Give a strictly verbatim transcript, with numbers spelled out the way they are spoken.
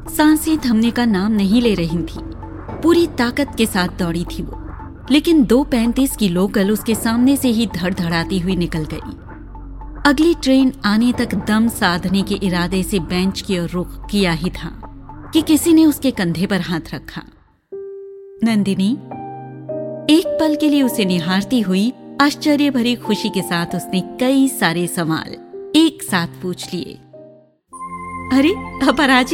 सांसें थमने का नाम नहीं ले रही थी। पूरी ताकत के साथ दौड़ी थी वो, लेकिन दो पैंतीस की लोकल उसके सामने से ही धड़धड़ाती हुई निकल गई। अगली ट्रेन आने तक दम साधने के इरादे से बेंच की ओर रुख किया ही था कि किसी ने उसके कंधे पर हाथ रखा। नंदिनी, एक पल के लिए उसे निहारती हुई आश्चर्य भरी खुशी के साथ उसने कई सारे सवाल एक साथ पूछ लिए। अरे अपराजित